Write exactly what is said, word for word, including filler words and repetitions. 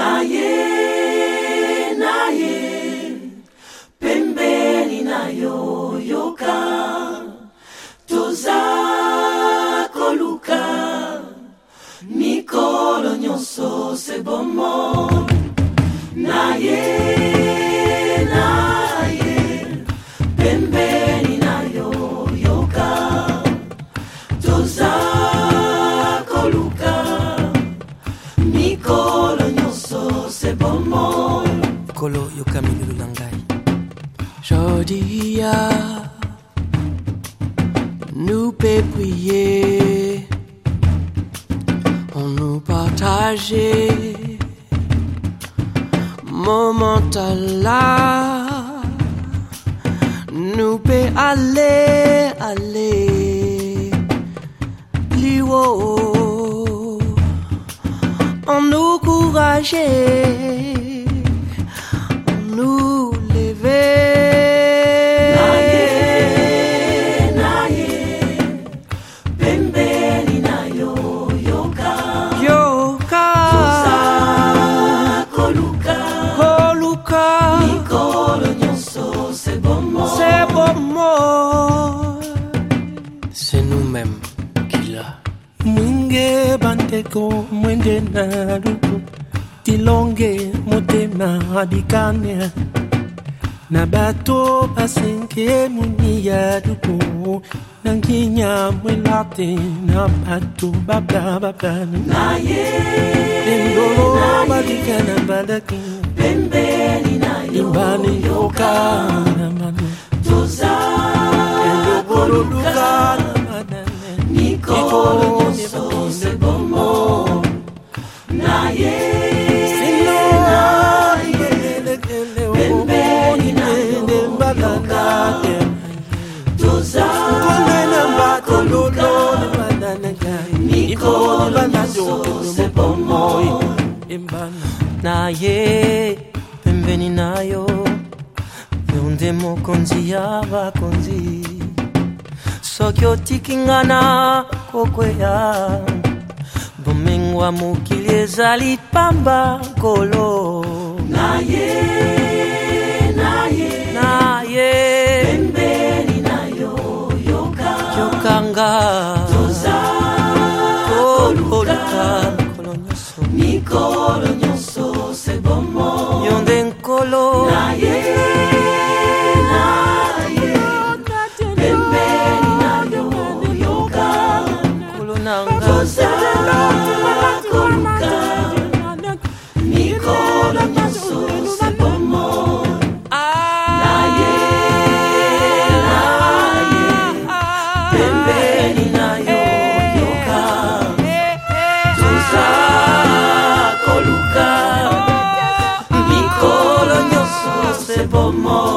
naye naye pembeni nayo yoka toza koluka mikolo nyonso se bomo naye naye pembeni nayo yoka toza koluka mikolo nyonso se bomo kolo yoka milulu langai Jodia nous peut prier on nous partageait moment là nous peut aller aller plus haut on nous encourageait on nous levait c'est nous-mêmes qui l'a Mwinge banteko mwende na ruku Tilonge motema abikane Na bato basenke muni ya duku Nanginya mwelate na bato babla babla Na ye Lindolo badikana badaki Pembeni na yo Imbani yoka na manu Toza koluka Nikolo nyonso se bomo naye naye pembeni nayo yoka toza koluka Nikolo nyonso se bomo naye pembeni nayo yonde mokonzi y'abakonzi soki otikingana kokweya bomengwa mokili ezali pamba nkolo naye naye naye pembeni nayo yoka yokanga toza koluka mikolo nyonso se bomo yonde nkolo naye naye pembeni nayo yoka toza koluka mikolo nyonso se bomo naye naye pembeni nayo yoka toza koluka mikolo nyonso se bomo